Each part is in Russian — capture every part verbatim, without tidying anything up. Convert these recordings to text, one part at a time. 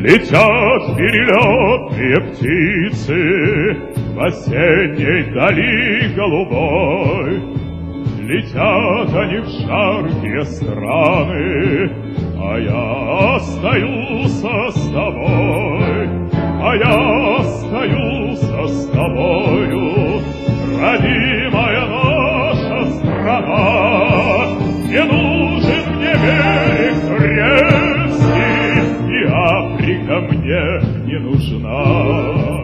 Летят перелетные птицы в осенней дали голубой. Летят они в жаркие страны, а я остаюсь с тобой, а я остаюсь с тобою, родимая наша страна. Не нужен мне берег турецкий, и Африка мне не нужна.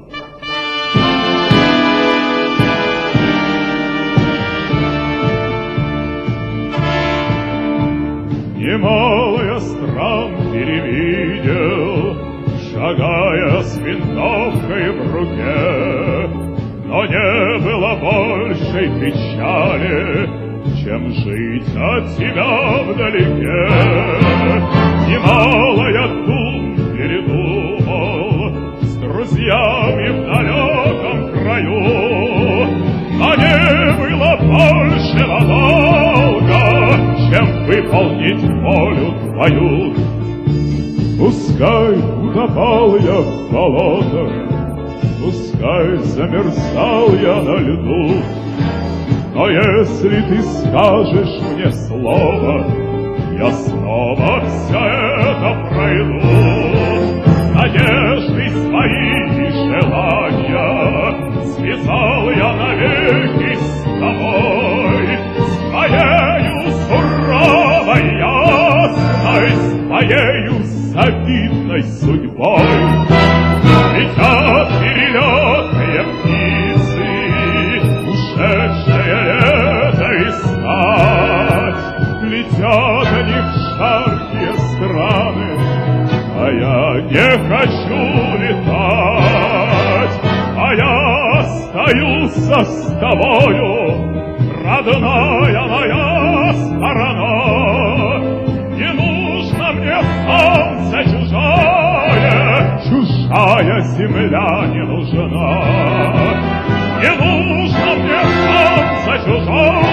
Немало я стран перевидел, шагая с винтовкой в руке, но не было большей печали, чем жить от тебя вдалеке. Немало я дум передумал с друзьями в далеком краю, но не было большего долга, чем выполнить волю твою. Пускай утопал я в болотах, пускай замерзал я на льду, но если ты скажешь мне слово, я снова все это пройду. Надежды свои и желания связал я навеки с тобой, с моею суровой ясной, с моею завидной судьбой. Летят перелетные птицы, ушедшие лето искать. Летят они в жаркие страны, а я не хочу летать, а я остаюсь с тобою, родная моя сторона. Не нужно мне солнце чужое, чужая земля не нужна. Не нужно мне солнце чужое,